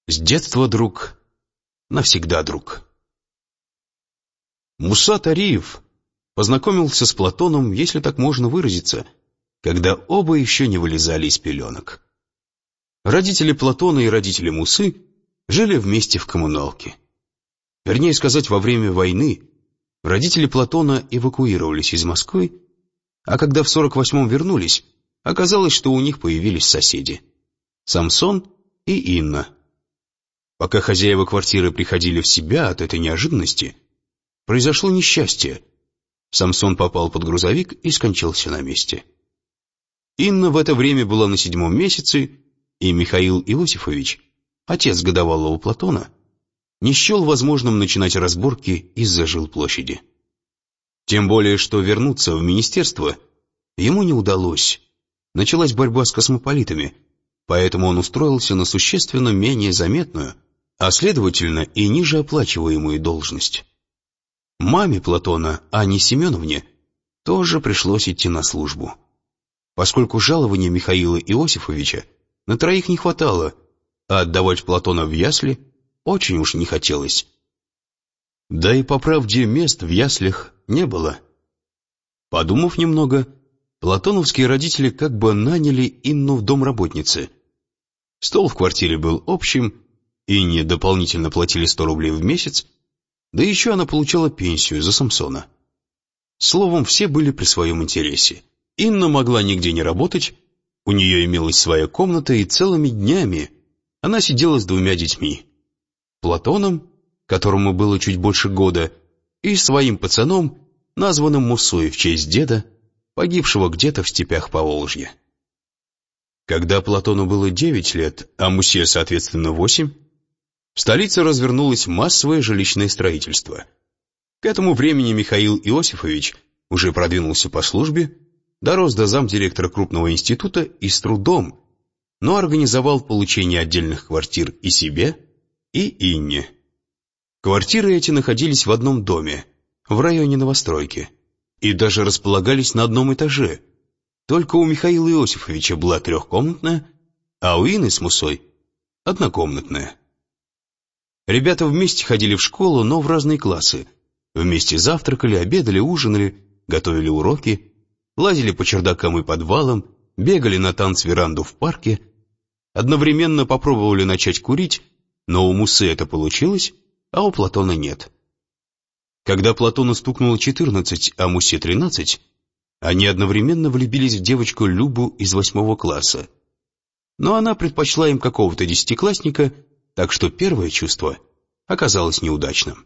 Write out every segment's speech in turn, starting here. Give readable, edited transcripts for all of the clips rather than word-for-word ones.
С детства друг, навсегда друг. Муса Тариев познакомился с Платоном, если так можно выразиться, когда оба еще не вылезали из пеленок. Родители Платона и родители Мусы жили вместе в коммуналке. Вернее сказать, во время войны родители Платона эвакуировались из Москвы, а когда в 48-м вернулись, оказалось, что у них появились соседи — Самсон и Инна. Пока хозяева квартиры приходили в себя от этой неожиданности, произошло несчастье. Самсон попал под грузовик и скончался на месте. Инна в это время была на 7-м месяце, и Михаил Иосифович, отец годовалого Платона, не счел возможным начинать разборки из-за жилплощади. Тем более, что вернуться в министерство ему не удалось. Началась борьба с космополитами, поэтому он устроился на существенно менее заметную, а следовательно и ниже оплачиваемую должность. Маме Платона, Анне Семеновне, тоже пришлось идти на службу, поскольку жалования Михаила Иосифовича на троих не хватало, а отдавать Платона в ясли очень уж не хотелось. Да и по правде мест в яслях не было. Подумав немного, платоновские родители как бы наняли Инну в домработницы. Стол в квартире был общим, Инне дополнительно платили 100 рублей в месяц, да еще она получала пенсию за Самсона. Словом, все были при своем интересе. Инна могла нигде не работать, у нее имелась своя комната, и целыми днями она сидела с 2 детьми. Платоном, которому было чуть больше года, и своим пацаном, названным Мусой в честь деда, погибшего где-то в степях Поволжья. Когда Платону было 9 лет, а Мусе, соответственно, 8, в столице развернулось массовое жилищное строительство. К этому времени Михаил Иосифович уже продвинулся по службе, дорос до замдиректора крупного института и с трудом, но организовал получение отдельных квартир и себе, и Инне. Квартиры эти находились в одном доме, в районе новостройки, и даже располагались на одном этаже. Только у Михаила Иосифовича была 3-комнатная, а у Инны с Мусой — 1-комнатная. Ребята вместе ходили в школу, но в разные классы. Вместе завтракали, обедали, ужинали, готовили уроки, лазили по чердакам и подвалам, бегали на танцверанду в парке, одновременно попробовали начать курить, но у Мусы это получилось, а у Платона нет. Когда Платону стукнуло 14, а Мусе 13, они одновременно влюбились в девочку Любу из 8 класса. Но она предпочла им какого-то 10-классника, так что первое чувство оказалось неудачным.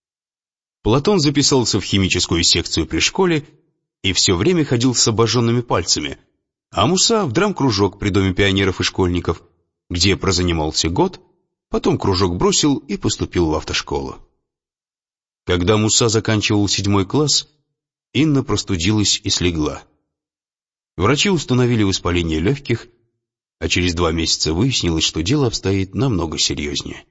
Платон записался в химическую секцию при школе и все время ходил с обожженными пальцами, а Муса в драм-кружок при Доме пионеров и школьников, где прозанимался год, потом кружок бросил и поступил в автошколу. Когда Муса заканчивал 7 класс, Инна простудилась и слегла. Врачи установили воспаление легких, а через 2 месяца выяснилось, что дело обстоит намного серьезнее.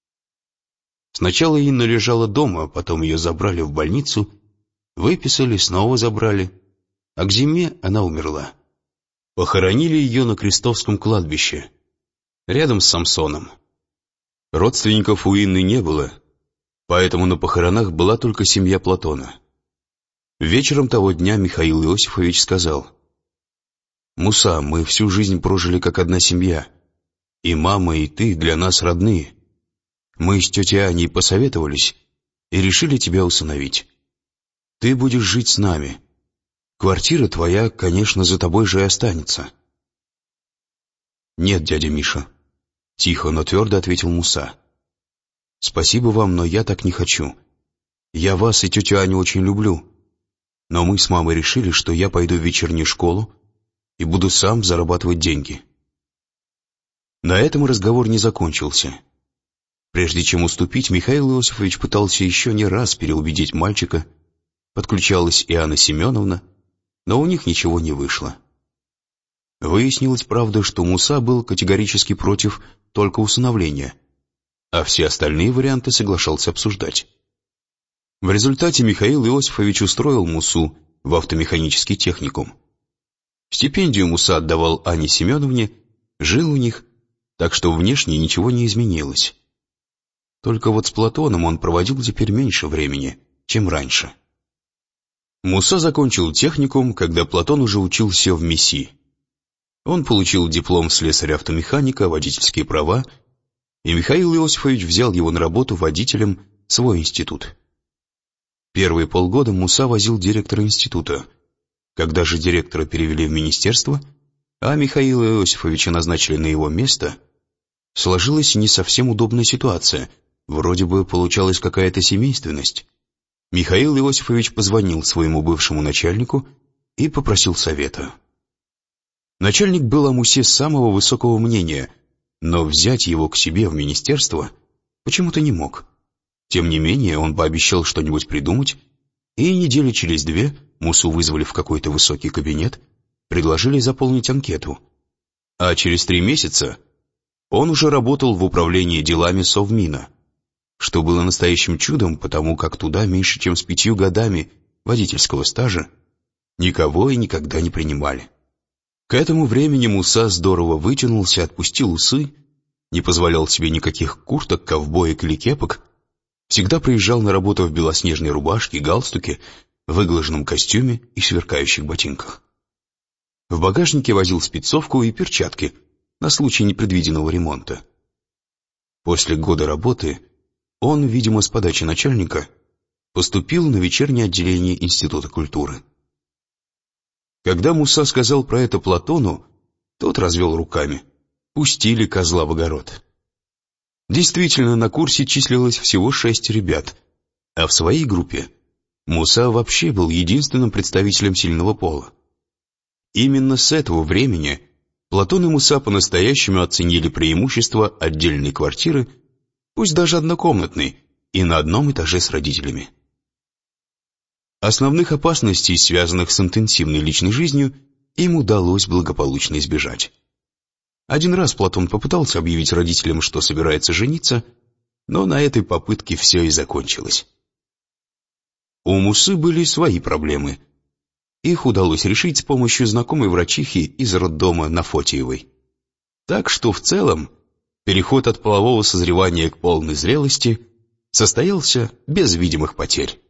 Сначала Инна лежала дома, потом ее забрали в больницу, выписали, снова забрали, а к зиме она умерла. Похоронили ее на Крестовском кладбище, рядом с Самсоном. Родственников у Инны не было, поэтому на похоронах была только семья Платона. Вечером того дня Михаил Иосифович сказал: «Муса, мы всю жизнь прожили как одна семья, и мама, и ты для нас родные. Мы с тетей Аней посоветовались и решили тебя усыновить. Ты будешь жить с нами. Квартира твоя, конечно, за тобой же и останется». «Нет, дядя Миша», — тихо, но твердо ответил Муса. «Спасибо вам, но я так не хочу. Я вас и тетю Аню очень люблю, но мы с мамой решили, что я пойду в вечернюю школу и буду сам зарабатывать деньги». На этом разговор не закончился. Прежде чем уступить, Михаил Иосифович пытался еще не раз переубедить мальчика, подключалась и Анна Семеновна, но у них ничего не вышло. Выяснилось, правда, что Муса был категорически против только усыновления, а все остальные варианты соглашался обсуждать. В результате Михаил Иосифович устроил Мусу в автомеханический техникум. Стипендию Муса отдавал Анне Семеновне, жил у них, так что внешне ничего не изменилось. Только вот с Платоном он проводил теперь меньше времени, чем раньше. Муса закончил техникум, когда Платон уже учился в МИСИ. Он получил диплом слесаря-автомеханика, водительские права, и Михаил Иосифович взял его на работу водителем в свой институт. Первые полгода Муса возил директора института. Когда же директора перевели в министерство, а Михаила Иосифовича назначили на его место, сложилась не совсем удобная ситуация, вроде бы получалась какая-то семейственность. Михаил Иосифович позвонил своему бывшему начальнику и попросил совета. Начальник был о Мусе самого высокого мнения, но взять его к себе в министерство почему-то не мог. Тем не менее, он пообещал что-нибудь придумать, и недели через 2 Мусу вызвали в какой-то высокий кабинет, предложили заполнить анкету. А через 3 месяца он уже работал в управлении делами Совмина, что было настоящим чудом, потому как туда меньше чем с 5 годами водительского стажа никого и никогда не принимали. К этому времени Муса здорово вытянулся, отпустил усы, не позволял себе никаких курток, ковбоек или кепок, всегда приезжал на работу в белоснежной рубашке, галстуке, выглаженном костюме и сверкающих ботинках. В багажнике возил спецовку и перчатки на случай непредвиденного ремонта. После года работы он, видимо, с подачи начальника, поступил на вечернее отделение Института культуры. Когда Муса сказал про это Платону, тот развел руками. Пустили козла в огород. Действительно, на курсе числилось всего 6 ребят, а в своей группе Муса вообще был единственным представителем сильного пола. Именно с этого времени Платон и Муса по-настоящему оценили преимущества отдельной квартиры, пусть даже однокомнатной, и на одном этаже с родителями. Основных опасностей, связанных с интенсивной личной жизнью, им удалось благополучно избежать. Один раз Платон попытался объявить родителям, что собирается жениться, но на этой попытке все и закончилось. У Мусы были свои проблемы. Их удалось решить с помощью знакомой врачихи из роддома на Фотиевой. Так что в целом переход от полового созревания к полной зрелости состоялся без видимых потерь.